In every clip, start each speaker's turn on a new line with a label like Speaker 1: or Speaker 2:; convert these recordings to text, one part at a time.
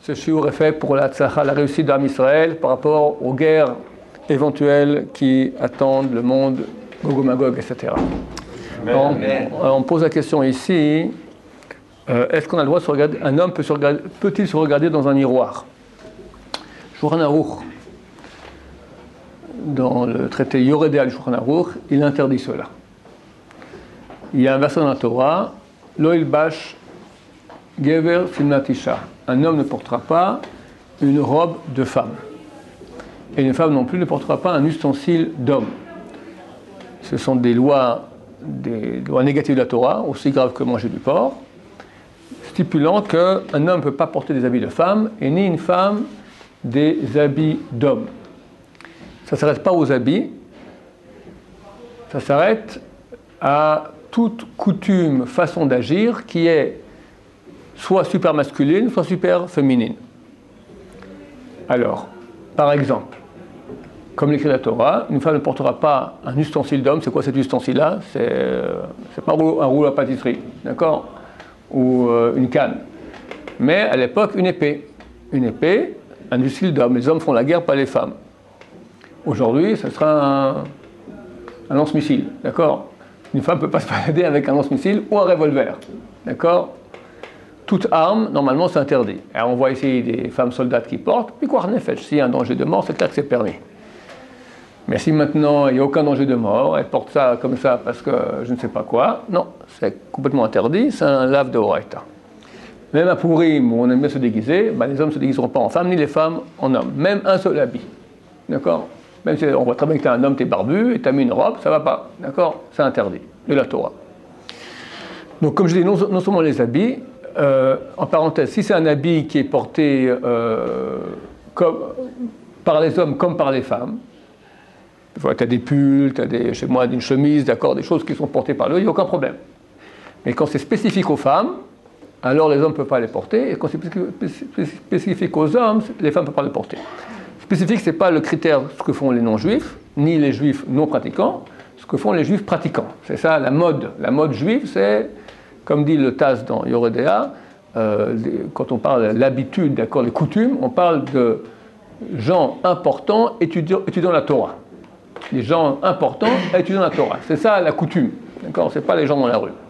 Speaker 1: Ce shiur est fait pour la tzlacha, la réussite d'Am Israël par rapport aux guerres éventuelles qui attendent le monde, Gog et Magog, etc. Alors, on pose la question ici, est-ce qu'on a le droit de se regarder, un homme peut-il se regarder dans un miroir? Shulchan Aruch, dans le traité Yoredé al Shulchan Aruch, il interdit cela. Il y a un verset dans la Torah, Lo ilbash gever simnat isha. Un homme ne portera pas une robe de femme. Et une femme non plus ne portera pas un ustensile d'homme. Ce sont des lois négatives de la Torah, aussi graves que manger du porc, stipulant qu'un homme ne peut pas porter des habits de femme et ni une femme des habits d'homme. Ça ne s'arrête pas aux habits, ça s'arrête à toute coutume, façon d'agir qui est soit super masculine, soit super féminine. Alors, par exemple, comme l'écrit la Torah, une femme ne portera pas un ustensile d'homme. C'est quoi cet ustensile-là? C'est pas un rouleau à pâtisserie, d'accord? Ou une canne. Mais à l'époque, une épée. Une épée, un ustensile d'homme. Les hommes font la guerre, pas les femmes. Aujourd'hui, ce sera un lance-missile, d'accord? Une femme ne peut pas se balader avec un lance-missile ou un revolver, d'accord? Toute arme, normalement, c'est interdit. Alors, on voit ici des femmes soldates qui portent, puis quoi, s'il y a un danger de mort, c'est clair que c'est permis. Mais si maintenant, il n'y a aucun danger de mort, elle porte ça comme ça parce que je ne sais pas quoi, non, c'est complètement interdit, c'est un lave de Horaïta. Même à Pourim, où on aime bien se déguiser, les hommes ne se déguiseront pas en femmes, ni les femmes en hommes. Même un seul habit, d'accord? Même si on voit très bien que tu es un homme, tu es barbu, et tu as mis une robe, ça ne va pas, d'accord? C'est interdit, de la Torah. Donc, comme je dis, non seulement les habits, en parenthèse, si c'est un habit qui est porté par les hommes comme par les femmes, tu as des pulls, tu as chez moi une chemise, d'accord, des choses qui sont portées par eux, il n'y a aucun problème. Mais quand c'est spécifique aux femmes, alors les hommes ne peuvent pas les porter, et quand c'est spécifique aux hommes, les femmes ne peuvent pas les porter. Spécifique, ce n'est pas le critère ce que font les non-juifs, ni les juifs non pratiquants, ce que font les juifs pratiquants. C'est ça la mode. La mode juive, c'est, comme dit le Taz dans Yoredéa, quand on parle de l'habitude, d'accord, les coutumes, on parle de gens importants étudiant la Torah. Les gens importants étudiant la Torah. C'est ça la coutume, d'accord, c'est pas les gens dans la rue.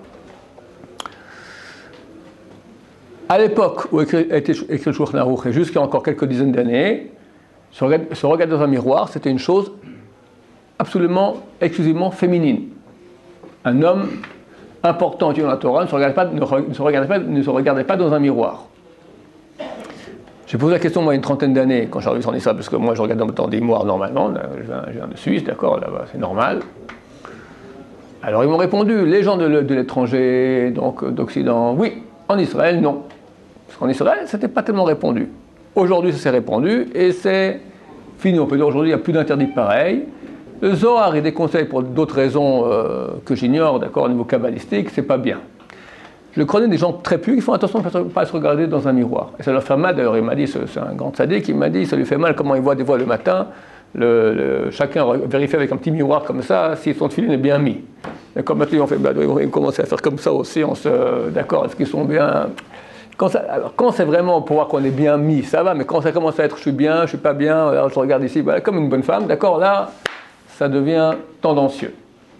Speaker 1: À l'époque où a été écrit le Shulchan Aruch, et jusqu'à encore quelques dizaines d'années, se regarder dans un miroir, c'était une chose absolument, exclusivement féminine. Un homme important étudiant la Torah ne se regardait pas dans un miroir. J'ai posé la question, moi, il y a une trentaine d'années, quand j'arrive en Israël, parce que moi, je regarde dans des miroirs normalement, je viens de Suisse, d'accord, là-bas, c'est normal. Alors, ils m'ont répondu, les gens de l'étranger, donc d'Occident, oui, en Israël, non. Parce qu'en Israël, ça n'était pas tellement répandu. Aujourd'hui, ça s'est répandu, et c'est fini. On peut dire aujourd'hui, il n'y a plus d'interdit pareil. Le Zohar, il déconseille pour d'autres raisons que j'ignore, d'accord, au niveau kabbalistique, c'est pas bien. Je connais des gens très pieux qui font attention à ne pas se regarder dans un miroir. Et ça leur fait mal, d'ailleurs, il m'a dit, c'est un grand tzaddik, il m'a dit, ça lui fait mal comment il voit des fois le matin, chacun vérifie avec un petit miroir comme ça, si son tefillin est bien mis. D'accord, maintenant ils commencent à faire comme ça aussi, d'accord, est-ce qu'ils sont bien... Quand c'est vraiment pour voir qu'on est bien mis, ça va, mais quand ça commence à être je suis bien, je suis pas bien, alors je regarde ici, comme une bonne femme, d'accord, là, ça devient tendancieux.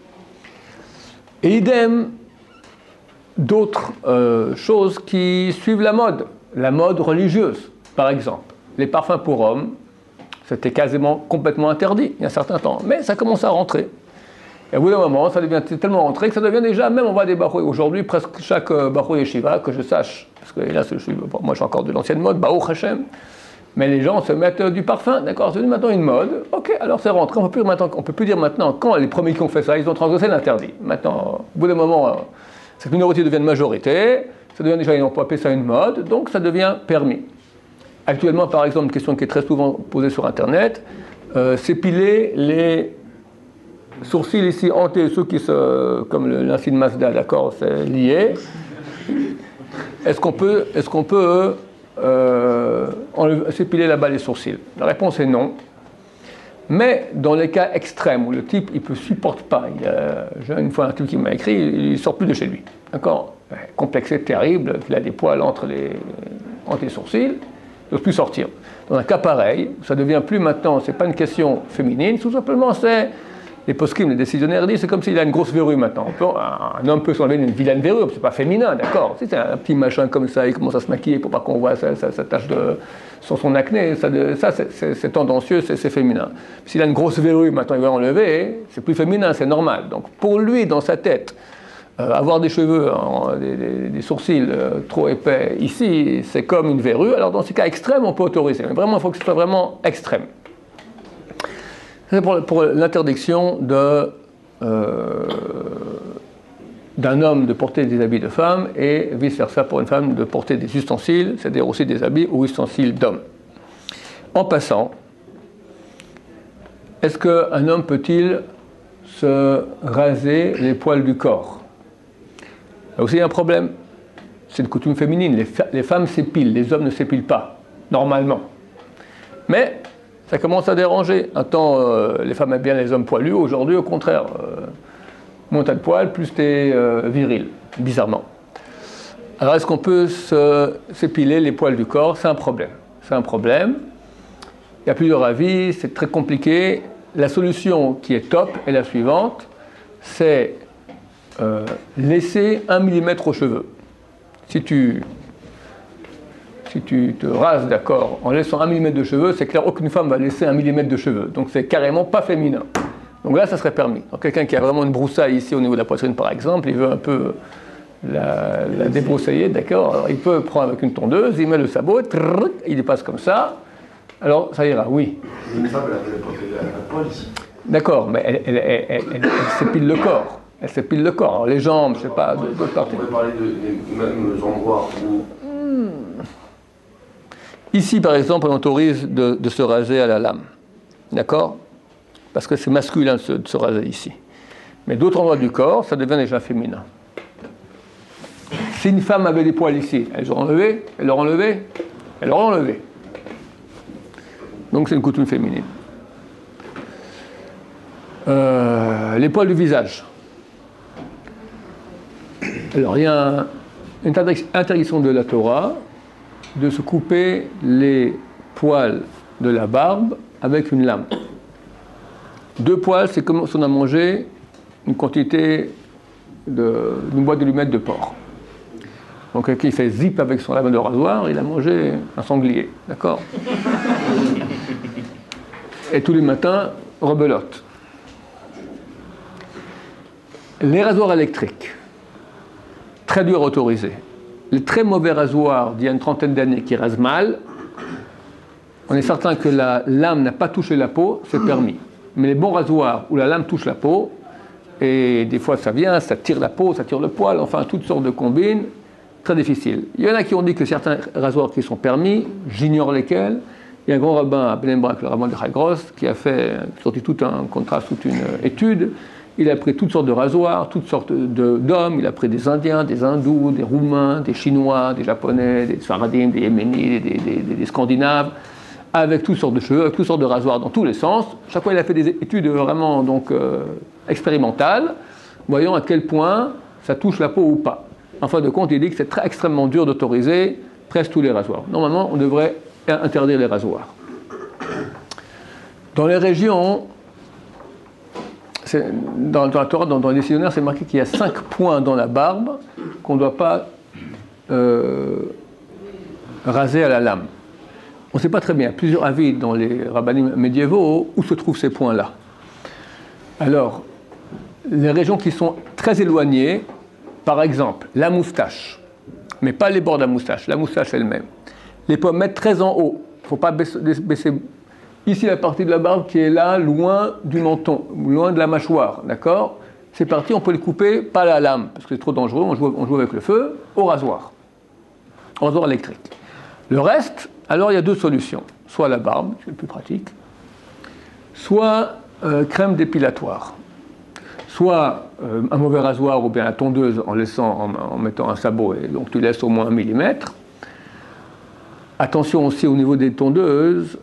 Speaker 1: Et idem, d'autres choses qui suivent la mode religieuse, par exemple. Les parfums pour hommes, c'était quasiment complètement interdit il y a un certain temps, mais ça commence à rentrer. Et au bout d'un moment, ça devient tellement rentré que ça devient déjà, même on voit des baroui aujourd'hui, presque chaque baroui yeshiva, que je sache, parce que là, moi je suis encore de l'ancienne mode, Baruch Hashem, mais les gens se mettent du parfum, d'accord, c'est maintenant une mode, ok, alors c'est rentré, on peut plus dire maintenant, quand les premiers qui ont fait ça, ils ont transgressé l'interdit. Maintenant, au bout d'un moment, cette minorité devient une majorité, ça devient déjà, ils n'ont pas appelé ça une mode, donc ça devient permis. Actuellement, par exemple, une question qui est très souvent posée sur Internet, s'épiler les sourcils ici hantés, ceux qui comme l'insigne Mazda, d'accord, c'est lié. Est-ce qu'on peut s'épiler là-bas les sourcils? La réponse est non. Mais dans les cas extrêmes où le type il ne supporte pas, j'ai une fois un type qui m'a écrit, il ne sort plus de chez lui, d'accord, complexé, terrible, il a des poils entre les sourcils, n'ose plus sortir. Dans un cas pareil, ça devient plus maintenant, c'est pas une question féminine, tout simplement c'est, les poskim, les décisionnaires disent, c'est comme s'il a une grosse verrue maintenant. Un homme peut s'enlever une vilaine verrue, c'est pas féminin, d'accord. Si c'est un petit machin comme ça, il commence à se maquiller pour pas qu'on voit sa tache sur son acné, ça c'est tendancieux, c'est féminin. S'il a une grosse verrue, maintenant il va l'enlever, c'est plus féminin, c'est normal. Donc pour lui, dans sa tête, avoir des cheveux, des sourcils trop épais ici, c'est comme une verrue. Alors dans ces cas extrêmes, on peut autoriser. Mais vraiment, il faut que ce soit vraiment extrême. C'est pour l'interdiction d'un homme de porter des habits de femme et vice-versa pour une femme de porter des ustensiles, c'est-à-dire aussi des habits ou ustensiles d'homme. En passant, est-ce qu'un homme peut-il se raser les poils du corps? Là aussi, il y a un problème. C'est une coutume féminine. Les femmes s'épilent, les hommes ne s'épilent pas, normalement. Mais ça commence à déranger. Un temps, les femmes aiment bien les hommes poilus. Aujourd'hui, au contraire, moins t'as de poils, plus t'es viril, bizarrement. Alors, est-ce qu'on peut s'épiler les poils du corps? C'est un problème. C'est un problème. Il y a plusieurs avis, c'est très compliqué. La solution qui est top est la suivante, c'est laisser 1 mm aux cheveux. Si tu te rases, d'accord, en laissant 1 mm de cheveux, c'est clair, aucune femme va laisser 1 mm de cheveux. Donc c'est carrément pas féminin. Donc là, ça serait permis. Donc quelqu'un qui a vraiment une broussaille ici au niveau de la poitrine, par exemple, il veut un peu la débroussailler, d'accord. Alors il peut prendre avec une tondeuse, il met le sabot, il dépasse comme ça. Alors ça ira, oui.
Speaker 2: Une femme, elle a porté la poil ici.
Speaker 1: D'accord, mais elle s'épile le corps. Elle s'épile le corps. Alors, les jambes, je ne sais pas, d'autres parties.
Speaker 2: On pourrait parler des mêmes endroits où...
Speaker 1: Ici, par exemple, on autorise de se raser à la lame. D'accord? Parce que c'est masculin de se raser ici. Mais d'autres endroits du corps, ça devient déjà féminin. Si une femme avait des poils ici, elle leur enlevé, elle leur enlevé, elle leur enlevé. Donc c'est une coutume féminine. Les poils du visage. Alors, il y a une interdiction de la Torah de se couper les poils de la barbe avec une lame. 2 poils, c'est comme si on a mangé une quantité d'une boîte d'allumettes de porc. Donc, quelqu'un qui fait zip avec son lame de rasoir, il a mangé un sanglier, d'accord? Et tous les matins, rebelote. Les rasoirs électriques. Très dur à autoriser. Les très mauvais rasoirs d'il y a une trentaine d'années qui rasent mal, on est certain que la lame n'a pas touché la peau, c'est permis. Mais les bons rasoirs où la lame touche la peau, et des fois ça vient, ça tire la peau, ça tire le poil, enfin toutes sortes de combines, très difficiles. Il y en a qui ont dit que certains rasoirs qui sont permis, j'ignore lesquels. Il y a un grand rabbin à Bnei-Brak, le rabbin de Chagros, qui a sorti tout un contraste, toute une étude. Il a pris toutes sortes de rasoirs, toutes sortes d'hommes. Il a pris des Indiens, des Hindous, des Roumains, des Chinois, des Japonais, des Sfaradim, des Yéménites, des Scandinaves, avec toutes sortes de cheveux, avec toutes sortes de rasoirs dans tous les sens. Chaque fois, il a fait des études vraiment expérimentales, voyant à quel point ça touche la peau ou pas. En fin de compte, il dit que c'est très extrêmement dur d'autoriser presque tous les rasoirs. Normalement, on devrait interdire les rasoirs. Dans les régions... Dans la Torah, dans les décisionnaires, c'est marqué qu'il y a 5 points dans la barbe qu'on ne doit pas raser à la lame. On ne sait pas très bien, il y a plusieurs avis dans les rabbinim médiévaux où se trouvent ces points-là. Alors, les régions qui sont très éloignées, par exemple, la moustache, mais pas les bords de la moustache elle-même. Les pommettes très en haut, il ne faut pas baisser. Ici, la partie de la barbe qui est là, loin du menton, loin de la mâchoire, d'accord? C'est parti, on peut les couper, pas à la lame, parce que c'est trop dangereux, on joue avec le feu, au rasoir électrique. Le reste, alors il y a 2 solutions. Soit la barbe, c'est le plus pratique, soit crème dépilatoire. Soit un mauvais rasoir ou bien la tondeuse en mettant un sabot, et donc tu laisses au moins 1 mm. Attention aussi au niveau des tondeuses,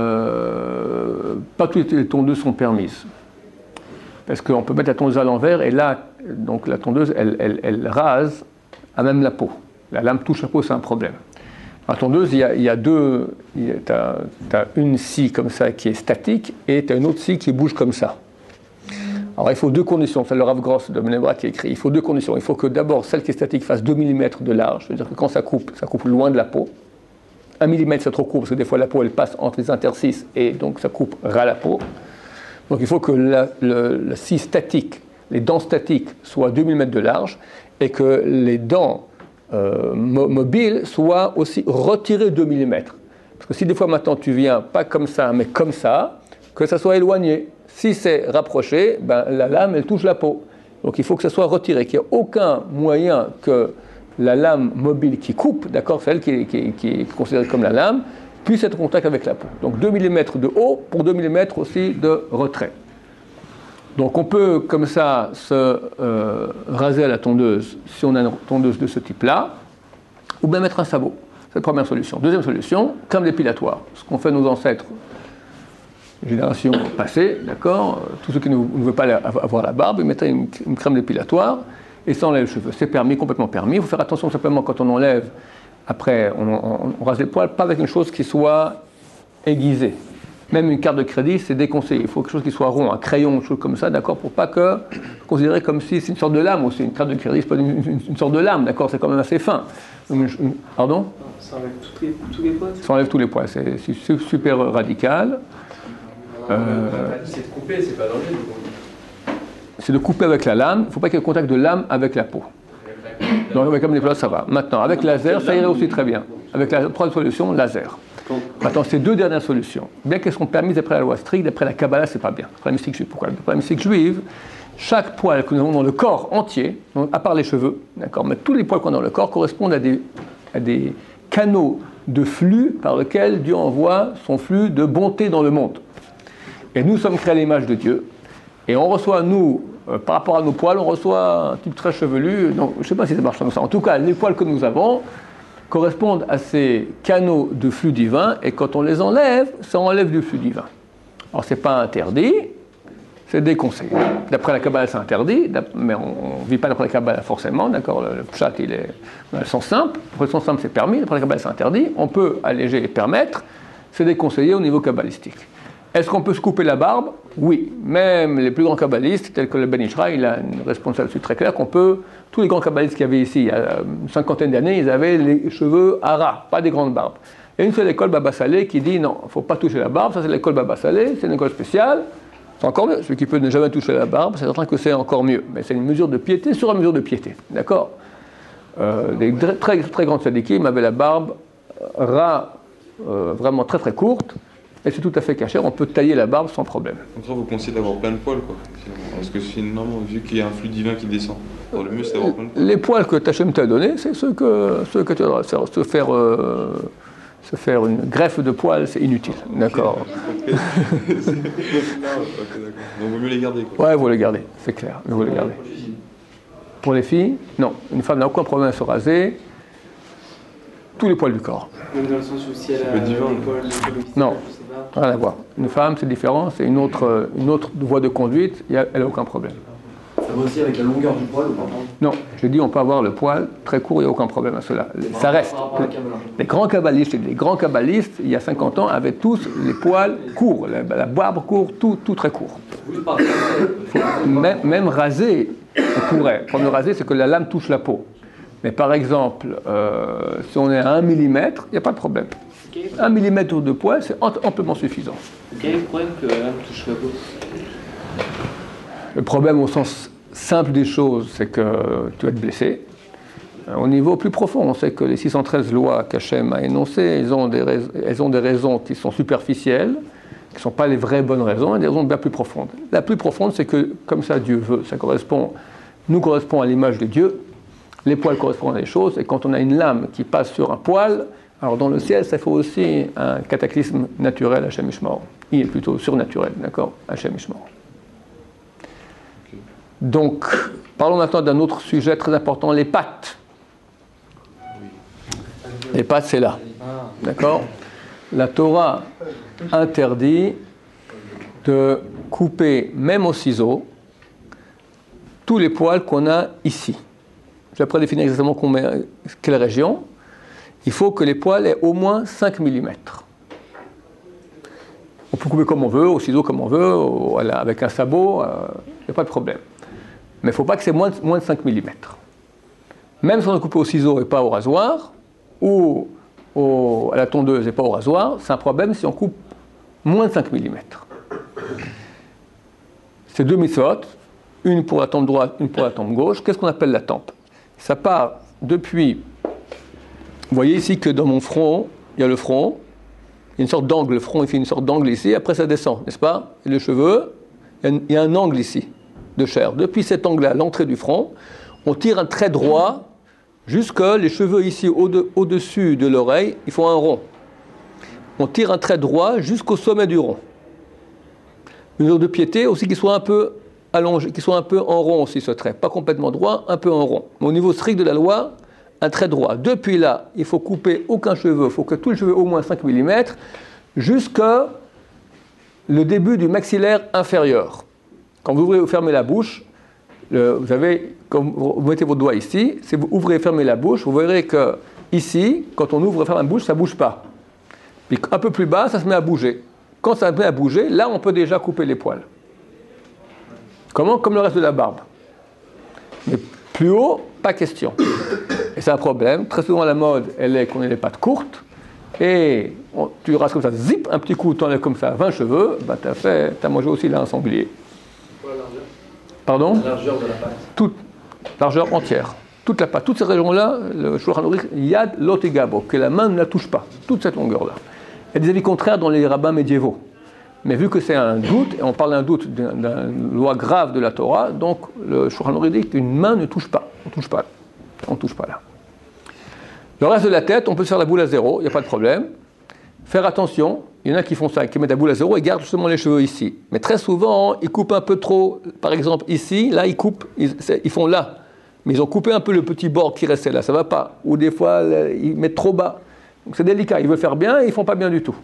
Speaker 1: pas toutes les tondeuses sont permises. Parce qu'on peut mettre la tondeuse à l'envers et là, donc la tondeuse, elle rase à même la peau. La lame touche la peau, c'est un problème. En tondeuse, il y a deux. Tu as une scie comme ça qui est statique et tu as une autre scie qui bouge comme ça. Alors il faut deux conditions, c'est le Rav Gross de Menebra qui écrit. Il faut deux conditions. Il faut que d'abord celle qui est statique fasse 2 mm de large, c'est-à-dire que quand ça coupe loin de la peau. 1 mm c'est trop court parce que des fois la peau elle passe entre les interstices et donc ça coupe ras la peau. Donc il faut que la scie statique, les dents statiques soient 2 mm de large et que les dents mobiles soient aussi retirées 2 mm. Parce que si des fois maintenant tu viens pas comme ça mais comme ça, que ça soit éloigné. Si c'est rapproché, la lame elle touche la peau. Donc il faut que ça soit retiré, qu'il n'y ait aucun moyen que la lame mobile qui coupe, d'accord, celle qui est considérée comme la lame, puisse être en contact avec la peau. Donc 2 mm de haut pour 2 mm aussi de retrait. Donc on peut comme ça se raser à la tondeuse si on a une tondeuse de ce type-là, ou bien mettre un sabot. C'est la première solution. Deuxième solution, crème dépilatoire. Ce qu'ont fait nos ancêtres, génération passée, d'accord, tous ceux qui ne veulent pas avoir la barbe, ils mettraient une crème dépilatoire et ça enlève les cheveux. C'est permis, complètement permis. Il faut faire attention simplement quand on enlève, après on rase les poils, pas avec une chose qui soit aiguisée. Même une carte de crédit, c'est déconseillé. Il faut quelque chose qui soit rond, un crayon, une chose comme ça, d'accord, pour pas que considérer comme si c'est une sorte de lame aussi. Une carte de crédit, c'est pas une sorte de lame, d'accord, c'est quand même assez fin. Pardon ?
Speaker 3: Ça enlève tous les poils.
Speaker 1: Ça enlève tous les poils, c'est super radical.
Speaker 3: C'est de couper, c'est pas d'enlever.
Speaker 1: C'est de couper avec la lame. Il ne faut pas qu'il y ait contact de lame avec la peau. Donc avec la dépilatoire, ça va. Maintenant, avec laser, ça irait aussi très bien. Avec la troisième solution, laser. Maintenant, ces deux dernières solutions, bien qu'elles sont permises d'après la loi stricte, d'après la Kabbalah, c'est pas bien. D'après la mystique juive. Pourquoi ? D'après la mystique juive, chaque poil que nous avons dans le corps entier, donc à part les cheveux, d'accord, mais tous les poils qu'on a dans le corps correspondent à des canaux de flux par lesquels Dieu envoie son flux de bonté dans le monde. Et nous sommes créés à l'image de Dieu. Et on reçoit, nous, par rapport à nos poils, on reçoit un type très chevelu. Donc, je ne sais pas si ça marche comme ça. En tout cas, les poils que nous avons correspondent à ces canaux de flux divin. Et quand on les enlève, ça enlève du flux divin. Alors, ce n'est pas interdit, c'est déconseillé. D'après la Kabbalah, c'est interdit, mais on ne vit pas d'après la Kabbalah forcément. D'accord, le pshat, il est dans le sens simple. Pour le sens simple, c'est permis. D'après la Kabbalah, c'est interdit. On peut alléger et permettre. C'est déconseillé au niveau kabbalistique. Est-ce qu'on peut se couper la barbe ? Oui. Même les plus grands kabbalistes, tels que le Ben Ishra, il a une responsabilité très claire qu'on peut. Tous les grands kabbalistes qu'il y avait ici, il y a une cinquantaine d'années, ils avaient les cheveux à ras, pas des grandes barbes. Il y a une seule école Baba Saleh qui dit non, il ne faut pas toucher la barbe, ça c'est l'école Baba Saleh, c'est une école spéciale. C'est encore mieux. Celui qui peut ne jamais toucher la barbe, c'est certain que c'est encore mieux. Mais c'est une mesure de piété sur une mesure de piété. D'accord ? Des très, très grands tzadikim avaient la barbe ras, vraiment très très courte. Et c'est tout à fait caché, on peut tailler la barbe sans problème.
Speaker 4: Donc là, vous conseillez d'avoir plein de poils, quoi. Parce que finalement, vu qu'il y a un flux divin qui descend, alors le mieux c'est d'avoir plein de poils.
Speaker 1: Les poils que Tachem t'a donnés, c'est ceux que tu dois se faire une greffe de poils, c'est inutile. D'accord.
Speaker 4: Ok, d'accord. Donc vaut mieux les garder, quoi.
Speaker 1: Ouais, il faut les garder, c'est clair. Il faut les garder. Pour les filles, non. Une femme n'a aucun problème à se raser. Tous les poils du corps.
Speaker 3: Même dans le sens où si elle a les poils,
Speaker 1: non, rien à voir. Une femme, c'est différent, c'est une autre voie de conduite, elle n'a aucun problème.
Speaker 2: Ça va aussi avec la longueur du poil ou pas ?
Speaker 1: Non, j'ai dit on peut avoir le poil très court, il n'y a aucun problème à cela. Ça reste. Les grands kabbalistes, il y a 50 ans, avaient tous les poils courts, la barbe courte, tout très court. Même raser, on pourrait. Pour le raser, c'est que la lame touche la peau. Mais par exemple, si on est à 1 mm, il n'y a pas de problème. 1 mm de poil, c'est amplement suffisant.
Speaker 3: Quel est le problème que la lame touche la peau ?
Speaker 1: Le problème au sens simple des choses, c'est que tu vas te blesser. Au niveau plus profond, on sait que les 613 lois qu'Hachem a énoncées, elles ont des raisons qui sont superficielles, qui ne sont pas les vraies bonnes raisons, et des raisons bien plus profondes. La plus profonde, c'est que, comme ça Dieu veut, ça nous correspond à l'image de Dieu. Les poils correspondent à des choses, et quand on a une lame qui passe sur un poil, alors dans le ciel, ça fait aussi un cataclysme naturel, Hachem Yishmor. Il est plutôt surnaturel, d'accord, Hachem Yishmor. Donc, parlons maintenant d'un autre sujet très important, les pattes. Les pattes, c'est là, d'accord ? La Torah interdit de couper, même au ciseau, tous les poils qu'on a ici. Je vais après définir exactement quelle région. il faut que les poils aient au moins 5 mm. On peut couper comme on veut, au ciseau comme on veut, avec un sabot, il n'y a pas de problème. Mais il ne faut pas que c'est moins de 5 mm. Même si on a coupé au ciseau et pas au rasoir, ou à la tondeuse et pas au rasoir, c'est un problème si on coupe moins de 5 mm. C'est 2 mitzvot, une pour la tempe droite, une pour la tempe gauche. Qu'est-ce qu'on appelle la tempe? Ça part depuis... Vous voyez ici que dans mon front, il y a le front, il y a une sorte d'angle, le front il fait une sorte d'angle ici, après ça descend, n'est-ce pas? Et les cheveux, il y a un angle ici, de chair. Depuis cet angle-là, l'entrée du front, on tire un trait droit jusque les cheveux ici au-dessus de l'oreille, ils font un rond. On tire un trait droit jusqu'au sommet du rond. Une mesure de piété aussi qui soit un peu allongé, qui soit un peu en rond aussi ce trait, pas complètement droit, un peu en rond. Mais au niveau strict de la loi, un trait droit. Depuis là, il faut couper aucun cheveu, il faut que tous les cheveux au moins 5 mm, jusqu'à le début du maxillaire inférieur. Quand vous ouvrez ou fermez la bouche, vous avez, comme vous mettez votre doigt ici, si vous ouvrez et fermez la bouche, vous verrez que ici, quand on ouvre et ferme la bouche, ça ne bouge pas. Puis un peu plus bas, ça se met à bouger. Quand ça se met à bouger, là, on peut déjà couper les poils. Comment? Comme le reste de la barbe. Mais plus haut, pas question. Et c'est un problème. Très souvent, la mode, elle est qu'on ait les pattes courtes. Et tu rases comme ça, zip, un petit coup, tu enlèves comme ça 20 cheveux, bah, t'as mangé aussi là un sanglier.
Speaker 3: Pour la largeur?
Speaker 1: Pardon?
Speaker 3: La largeur de la patte.
Speaker 1: Toute largeur entière. Toute la patte. Toutes ces régions-là, le Shulchan Aruch, yad lo tegabo, que la main ne la touche pas. Toute cette longueur-là. Il y a des avis contraires dans les rabbins médiévaux. Mais vu que c'est un doute, et on parle d'un doute d'une loi grave de la Torah, donc le Shulchan Aruch dit qu'une main ne touche pas. On ne touche pas. On ne touche pas là. Le reste de la tête, on peut se faire la boule à zéro, il n'y a pas de problème. Faire attention, il y en a qui font ça, qui mettent la boule à zéro et gardent justement les cheveux ici. Mais très souvent, ils coupent un peu trop, par exemple ici, là ils coupent, ils font là. Mais ils ont coupé un peu le petit bord qui restait là, ça ne va pas. Ou des fois, ils mettent trop bas. Donc c'est délicat, ils veulent faire bien et ils ne font pas bien du tout.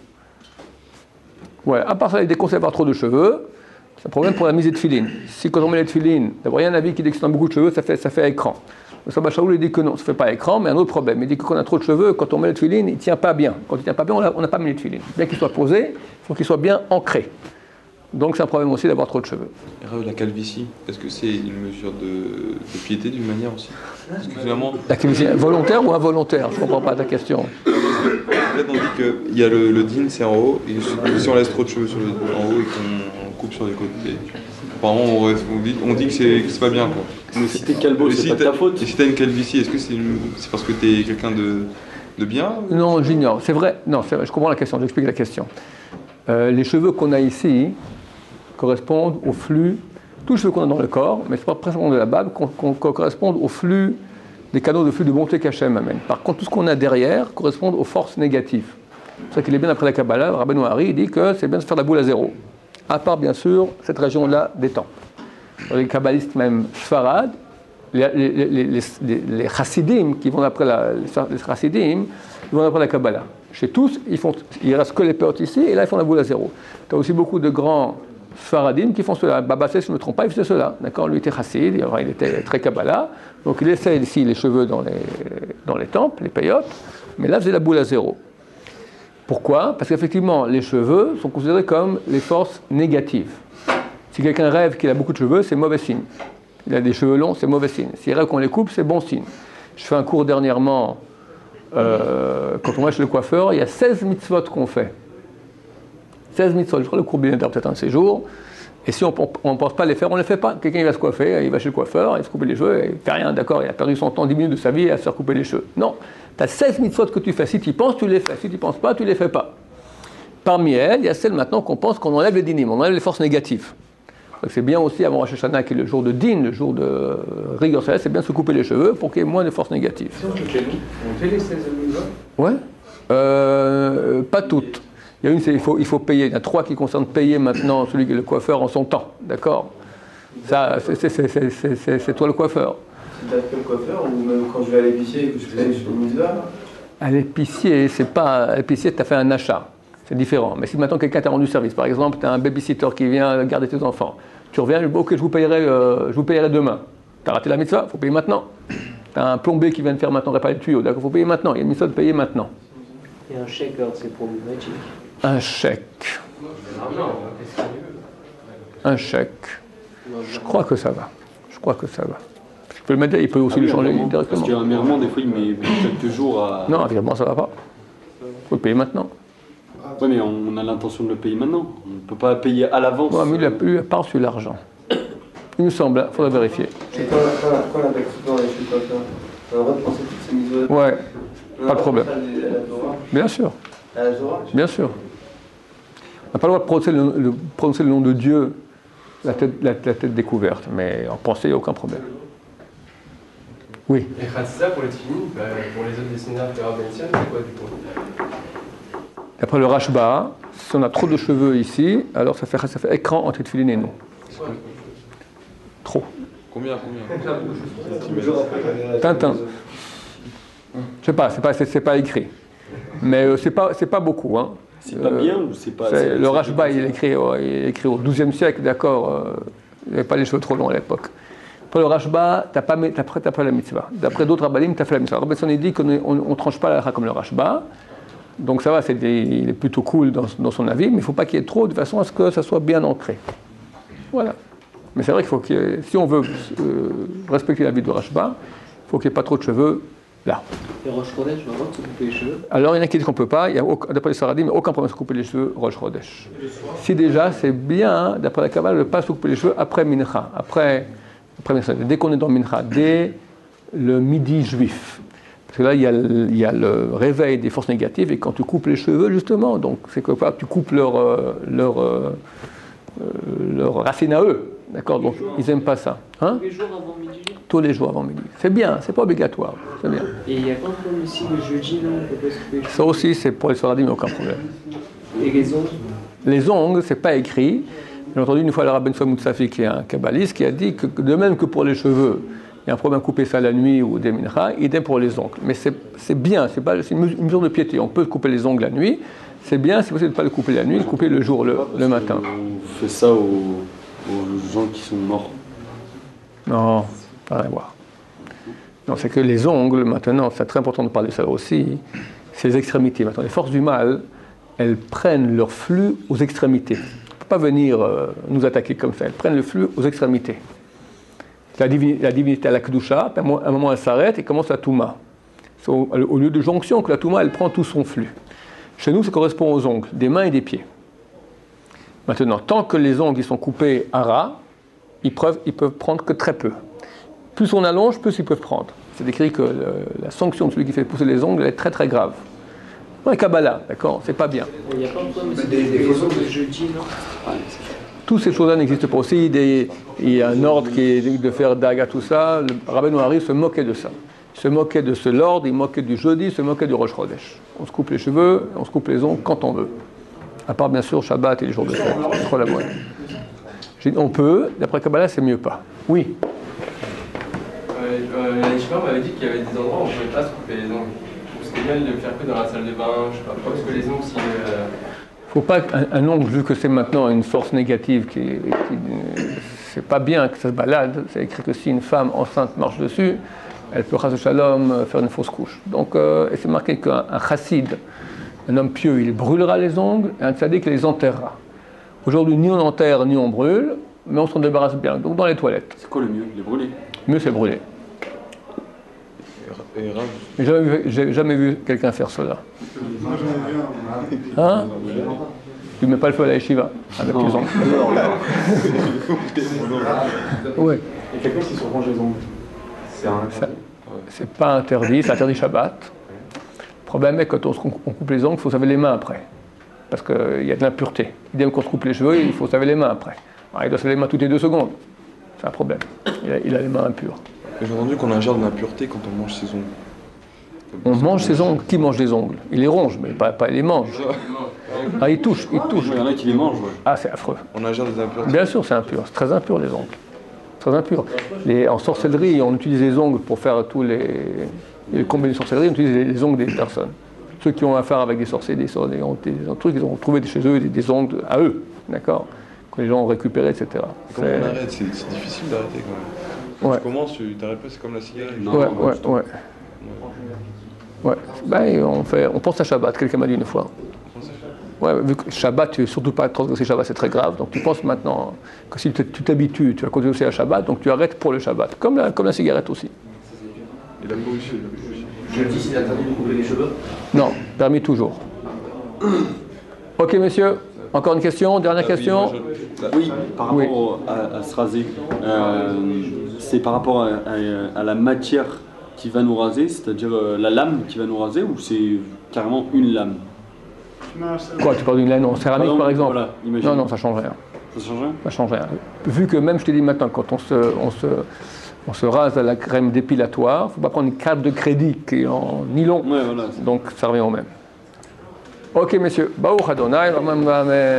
Speaker 1: Voilà. À part ça, ils déconseillent d'avoir trop de cheveux. C'est un problème pour la mise de tefilin. Si quand on met les tefilin, d'abord il y a un avis qui dit que si on a beaucoup de cheveux, ça fait écran. Le Saba Shaul dit que non, ça ne fait pas écran, mais un autre problème. Il dit que quand on a trop de cheveux, quand on met les tefilin, il ne tient pas bien. Quand il ne tient pas bien, on n'a pas mis les tefilin. Bien qu'il soit posé, il faut qu'il soit bien ancré. Donc c'est un problème aussi d'avoir trop de cheveux.
Speaker 4: La calvitie, est-ce que c'est une mesure de piété d'une manière aussi? Parce que finalement...
Speaker 1: La calvitie volontaire ou involontaire? Je ne comprends pas ta question.
Speaker 4: En fait, on dit qu'il y a le din, c'est en haut, et si on laisse trop de cheveux en haut et qu'on coupe sur les côtés, apparemment on dit que c'est pas bien, quoi.
Speaker 2: Mais si t'es calbo, c'est pas de ta faute.
Speaker 4: Et si t'as une calvitie, est-ce que c'est parce que t'es quelqu'un de bien?
Speaker 1: Non, j'ignore. C'est vrai. Non, c'est vrai. Je comprends la question. J'explique la question. Les cheveux qu'on a ici correspondent au flux. Tous les cheveux qu'on a dans le corps, mais c'est pas précisément de la barbe, correspondent au flux des canaux de flux de bonté qu'Hachem amène. Par contre, tout ce qu'on a derrière correspond aux forces négatives. C'est pour ça qu'il est bien après la Kabbalah. Le Rabbeinu Hari dit que c'est bien de faire la boule à zéro. À part, bien sûr, cette région-là des tempes. Les kabbalistes même Sfarad, les chassidim qui vont après les chassidim, ils vont après la Kabbalah. Chez tous, il reste que les péotes ici, et là ils font la boule à zéro. Tu as aussi beaucoup de grands Sfaradim qui font cela. Babassé, si je ne me trompe pas, il faisait cela. D'accord, lui était chassid, il était très Kabbalah, donc il laissait ici les cheveux dans les tempes, les péotes, mais là il faisait la boule à zéro. Pourquoi? Parce qu'effectivement, les cheveux sont considérés comme les forces négatives. Si quelqu'un rêve qu'il a beaucoup de cheveux, c'est mauvais signe. Il a des cheveux longs, c'est mauvais signe. S'il rêve qu'on les coupe, c'est bon signe. Je fais un cours dernièrement, quand on va chez le coiffeur, il y a 16 mitzvot qu'on fait. 16 mitzvot, je ferai le cours bilingue peut-être un de ces jours. Et si on ne pense pas les faire, on ne les fait pas. Quelqu'un il va se coiffer, il va chez le coiffeur, il va se couper les cheveux, il ne fait rien, d'accord, il a perdu son temps, 10 minutes de sa vie à se faire couper les cheveux. Non, tu as 16 mitzvot que tu fais. Si tu y penses, tu les fais. Si tu n'y penses pas, tu ne les fais pas. Parmi elles, il y a celle maintenant qu'on pense qu'on enlève les dinim, on enlève les forces négatives. Donc c'est bien aussi avant Rosh Hashanah, qui est le jour de din, le jour de rigueur céleste, c'est bien de se couper les cheveux pour qu'il y ait moins de forces négatives.
Speaker 3: On fait les 16 mitzvot?
Speaker 1: Ouais. Pas toutes. Il y a une, c'est il faut payer. Il y a 3 qui concernent payer maintenant celui qui est le coiffeur en son temps. D'accord? Ça, c'est toi le coiffeur.
Speaker 2: Si t'as fait le coiffeur, ou même quand je vais à l'épicier et que je fais une mitzvah?
Speaker 1: À l'épicier, à l'épicier, tu as fait un achat. C'est différent. Mais si maintenant quelqu'un t'a rendu service, par exemple, tu as un babysitter qui vient garder tes enfants, tu reviens, ok, je vous payerai demain. Tu as raté la mitzvah, il faut payer maintenant. T'as un plombier qui vient de faire maintenant réparer le tuyau, d'accord, il faut payer maintenant, il y a une mission de payer maintenant.
Speaker 5: Et un chèque, alors c'est problématique.
Speaker 1: Un chèque. Un chèque. Je crois que ça va. Je crois que ça va. Je peux le mettre, il peut aussi le changer directement.
Speaker 6: Parce qu'un virement, des fois, il met quelques jours à...
Speaker 1: Non, un virement, ça va pas. Il faut le payer maintenant.
Speaker 6: Oui, mais on a l'intention de le payer maintenant. On ne peut pas payer à l'avance.
Speaker 1: Ouais, mais lui, il part sur l'argent. Il me semble, il faudra vérifier.
Speaker 2: Et quand la Beth dans les chutes comme ça, on a le droit de penser toutes ces mises au...
Speaker 1: Ouais, pas de problème.
Speaker 2: À la Torah.
Speaker 1: Bien sûr,
Speaker 2: À la Torah.
Speaker 1: bien sûr. On n'a pas le droit de prononcer le nom de Dieu, la tête découverte, mais en penser, il n'y a aucun problème. Oui.
Speaker 3: Et Khatsisa pour les tefilines, pour les autres dessinateurs que Rabbi mentionne, c'est quoi du coup?
Speaker 1: Après le Rashba, si on a trop de cheveux ici, alors ça fait écran entre Tefilin et nous. Trop.
Speaker 4: Combien
Speaker 1: Tintin. Je sais pas, c'est pas écrit. Mais c'est pas beaucoup. Hein.
Speaker 6: C'est pas bien ou c'est pas...
Speaker 1: Le Rashba, il est écrit au XIIe siècle, d'accord. Il n'y avait pas les cheveux trop longs à l'époque. Après le Rashba, t'as pas la mitzvah. D'après d'autres rabbanim, t'as fait la mitzvah. Rabbi Benson, il dit qu'on ne tranche pas la halakha comme le Rashba. Donc ça va, il est plutôt cool dans son avis, mais il ne faut pas qu'il y ait trop, de façon à ce que ça soit bien ancré. Voilà. Mais c'est vrai qu'il faut si on veut respecter l'avis de Rashba, il faut qu'il n'y ait pas trop de cheveux là.
Speaker 5: Et Rosh Chodesh, on a le droit de se couper les cheveux.
Speaker 1: Alors il y en a qui disent qu'on ne peut pas, d'après les Saradim, il n'y a aucun problème de se couper les cheveux Rosh Chodesh. Si déjà, c'est bien, d'après la Kabbalah, de ne pas se couper les cheveux après Mincha. Après Mincha. Dès qu'on est dans Mincha, dès le midi juif. Parce que là, il y a le réveil des forces négatives, et quand tu coupes les cheveux, justement, donc c'est que tu coupes leur racine à eux. D'accord. Donc ils n'aiment pas ça. Hein?
Speaker 5: Tous les jours avant midi.
Speaker 1: Tous les jours avant midi. C'est bien, c'est pas obligatoire. C'est bien.
Speaker 5: Et il y a pas de problème ici le jeudi, non, on peut pas se couper les cheveux.
Speaker 1: Ça aussi, c'est pour les Sfaradim, mais aucun problème.
Speaker 5: Et les ongles.
Speaker 1: Les ongles, c'est pas écrit. J'ai entendu une fois le Rabbi Benson Moutsafi, qui est un kabbaliste, qui a dit que de même que pour les cheveux, il y a un problème de couper ça la nuit ou des mincha, idem pour les ongles. Mais c'est bien, c'est une mesure de piété. On peut couper les ongles la nuit. C'est bien, c'est possible de ne pas le couper la nuit, le couper le jour, le matin.
Speaker 6: On fait ça aux gens qui sont morts.
Speaker 1: Non, pas rien à voir. Non, c'est que les ongles, maintenant, c'est très important de parler de ça aussi, c'est les extrémités. Maintenant, les forces du mal, elles prennent leur flux aux extrémités. On ne peut pas venir nous attaquer comme ça. Elles prennent le flux aux extrémités. La divinité à la Kedusha, à un moment elle s'arrête et commence la Touma. C'est au lieu de jonction que la Touma, elle prend tout son flux. Chez nous, ça correspond aux ongles, des mains et des pieds. Maintenant, tant que les ongles ils sont coupés à ras, ils peuvent prendre que très peu. Plus on allonge, plus ils peuvent prendre. C'est écrit que la sanction de celui qui fait pousser les ongles elle est très très grave. Dans les Kabbalah, d'accord, c'est pas bien.
Speaker 5: Il n'y a pas de problème, c'est des ongles le jeudi, non?
Speaker 1: Toutes ces choses-là n'existent pas aussi. Il y a un ordre qui est de faire daga, tout ça. Le Rabbeinu Hari se moquait de ça. Il se moquait de ce l'ordre, il moquait du jeudi, il se moquait du Rosh Chodesh. On se coupe les cheveux, on se coupe les ongles quand on veut. À part bien sûr Shabbat et les jours de fête. C'est trop la boîte. On peut, d'après Kabbalah, c'est mieux pas. Oui.
Speaker 3: La Yeshiva m'avait dit qu'il y avait des endroits où on ne pouvait pas se couper les ongles. C'était bien de le faire que dans la salle de bain, je sais pas, parce que les ongles, si...
Speaker 1: Faut pas qu'un ongle, vu que c'est maintenant une force négative, c'est pas bien que ça se balade. C'est écrit que si une femme enceinte marche dessus, elle peut, chas shalom, faire une fausse couche. Donc, et c'est marqué qu'un chassid, un homme pieux, il brûlera les ongles, et un tzaddik les enterrera. Aujourd'hui, ni on enterre, ni on brûle, mais on s'en débarrasse bien. Donc, dans les toilettes.
Speaker 6: C'est quoi le mieux? Les brûler?
Speaker 1: Mieux, c'est brûler.
Speaker 4: Et Rav,
Speaker 1: J'ai jamais vu quelqu'un faire cela. Hein? Tu mets pas le feu à la yeshiva avec les ongles. Ouais.
Speaker 2: Et quelqu'un qui se ronge les ongles.
Speaker 1: C'est pas interdit, c'est interdit Shabbat. Le problème est que quand on coupe les ongles, il faut se laver les mains après. Parce qu'il y a de l'impureté. Idem qu'on se coupe les cheveux, il faut se laver les mains après. Alors, il doit se laver les mains toutes les 2 secondes. C'est un problème. Il a les mains impures.
Speaker 4: j'ai entendu qu'on ingère de l'impureté quand on mange ses ongles.
Speaker 1: On mange ses ongles. Qui mange les ongles? Il les ronge, mais pas il les mange. Ah, il touche.
Speaker 6: Il y en a qui les mangent, ouais.
Speaker 1: Ah, c'est affreux.
Speaker 4: On ingère des impuretés.
Speaker 1: Bien sûr, c'est impur. C'est très impur, les ongles. Très impur. En sorcellerie, on utilise les ongles pour faire tous les combats de sorcellerie, on utilise les ongles des personnes. Ceux qui ont affaire avec des sorciers, des trucs, ils ont trouvé chez eux des ongles à eux, d'accord? Que les gens ont récupérés, etc.
Speaker 4: Comment on arrête? C'est difficile d'arrêter quand même.
Speaker 1: Ouais.
Speaker 4: Tu commences, tu t'arrêtes pas, c'est comme la cigarette.
Speaker 6: Non.
Speaker 1: Ouais. Ouais. Ben, on pense à Shabbat, quelqu'un m'a dit une fois. Ouais, vu que Shabbat, tu ne surtout pas transgresser Shabbat, c'est très grave. Donc tu penses maintenant que si tu t'habitues, tu vas continuer aussi à Shabbat, donc tu arrêtes pour le Shabbat. Comme la cigarette aussi.
Speaker 4: Et la peau aussi.
Speaker 7: Jeudi, c'est interdit de couper les cheveux?
Speaker 1: Non, permis toujours. Ok, messieurs, encore une question, dernière question.
Speaker 6: Oui, par rapport à se raser, c'est par rapport à la matière qui va nous raser, c'est-à-dire la lame qui va nous raser, ou c'est carrément une lame?
Speaker 1: Quoi, tu parles d'une laine en céramique par exemple?
Speaker 6: Voilà, imagine.
Speaker 1: Non, ça change rien.
Speaker 6: Ça change rien?
Speaker 1: Ça change rien. Vu que même, je t'ai dit maintenant, quand on se rase à la crème dépilatoire, il ne faut pas prendre une carte de crédit qui est en nylon.
Speaker 6: Ouais, voilà.
Speaker 1: Donc ça revient au même. Ok, messieurs. Baruch Adonai,